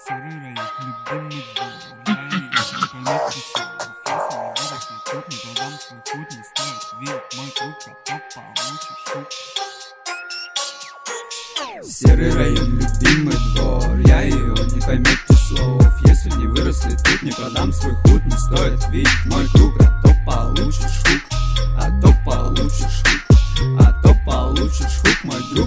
Серый район, любимый двор. Я ее не поймет писал. Если не выросли тут, не продам свой путь. Не стоит видеть мой круг, а то получишь шут. Серый район, любимый двор. Я ее не поймет слов. Если не выросли тут, не продам свой худ. Не стоит видеть мой круг, а то получишь хук. А то получишь хук. А то получишь хук, мой друг.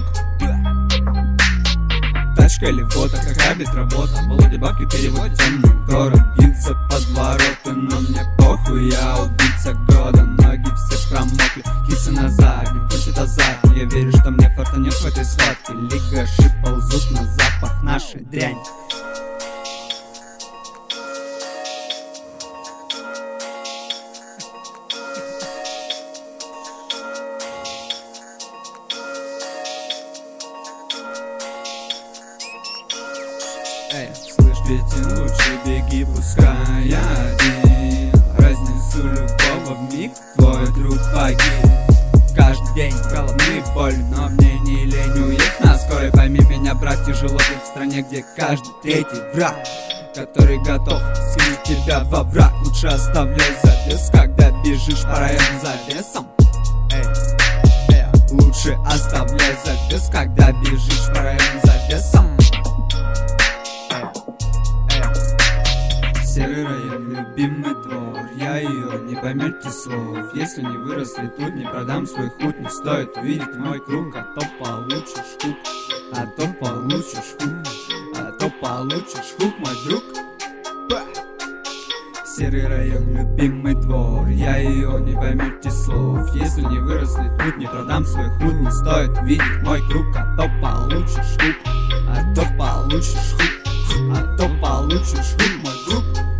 Тачка или фото, какая ведь работа. Володя бабки переводит темный город. Бьются подвороты, но мне похуй. Я убийца года, ноги все промокли. Кисы на заднем, крутит азарт. Я верю, что мне фартанет в этой схватке. Лигаши ползут на запах нашей дрянь. Эй, слышь, Петин, лучше беги, пускай я один. Разнесу любого вмиг, твой друг погиб. Каждый день головные боли, но мне не лень уехать на скорой. Пойми меня, брат, тяжело жить в стране, где каждый третий враг, который готов скинуть тебя во враг. Лучше оставляй завес, когда бежишь по району завесом. Лучше оставляй завес, когда бежишь по району завесом. Серый район, любимый двор. Я ее не поймете слов. Если не выросли тут, не продам свой худ. Не стоит увидеть мой круг, а то получишь хук. А то получишь хук. А то получишь хук, мой друг. Серый район, любимый двор. Я ее не поймете слов. Если не выросли тут, не продам свой худ. Не стоит видеть мой круг, а то получишь хук. А то получишь хук. А то получишь хук, мой друг.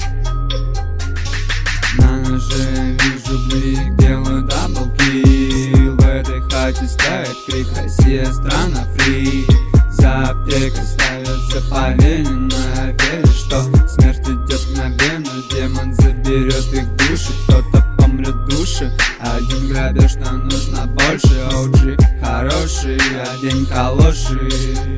На ноже вижу блик, делаю даблкил. В этой хате ставит крик: Россия, страна фри. За аптекой ставятся повинно. Верю, что смерть идет мгновенно. Демон заберет их души, кто-то помрет в душе. Один грабеж, но нужно больше. OG хороший, один калоши.